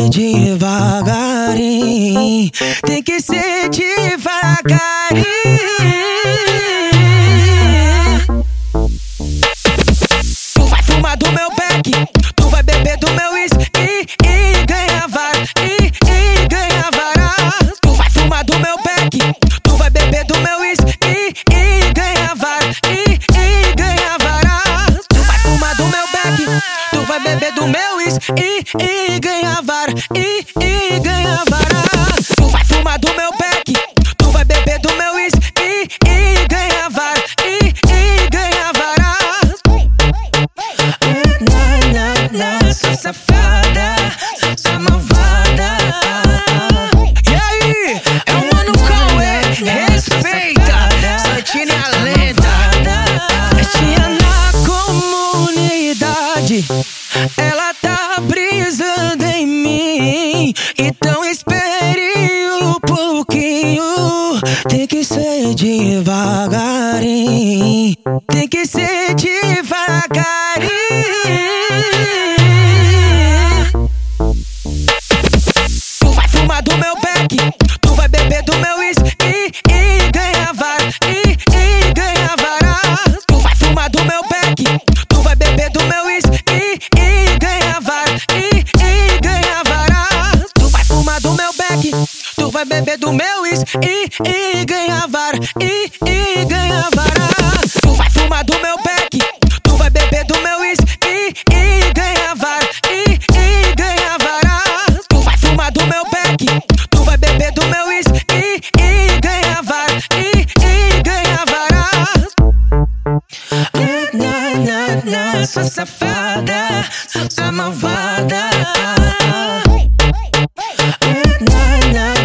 ser devagarinho, tem que ser devagarinho. Tu vai fumar do meu pack, tu vai beber do meu uísque e ganhar vara, e ganhar vara. Tu vai fumar do meu pack, tu vai beber do meu uísque e ganhar vara, e ganhar vara. Tu vai fumar do meu pack, tu vai beber do meu uísque e ganhar vara, e ganhar vara. Tu vai fumar do meu pack, tu vai beber do meu uísque e ganhar vara, e ganhar vara. Sou safada, sou malvada. E aí, é o Mano Cauê, respeita, Santini a lenda. Festinha na comunidade, ela tá brisando em mim. Então espere um pouquinho, tem que ser devagarinho, tem que ser devagarinho. Tu vai fumar do meu pack, tu vai beber do meu uísque e ganhar vara, e ganhar vara. Tu vai fumar do meu pack, tu vai beber do meu uísque e ganhar vara, e ganhar vara. Tu vai fumar do meu pack, tu vai beber do meu uísque e ganhar vara, e ganhar vara. Tu vai fumar do meu pack, tu vai beber do meu uísque e ganhar vara, e ganhar vara. Tu vai fumar do meu pack, tu vai beber do meu uísque e ganhar vara, e ganhar vara. Sou safada, sou malvada.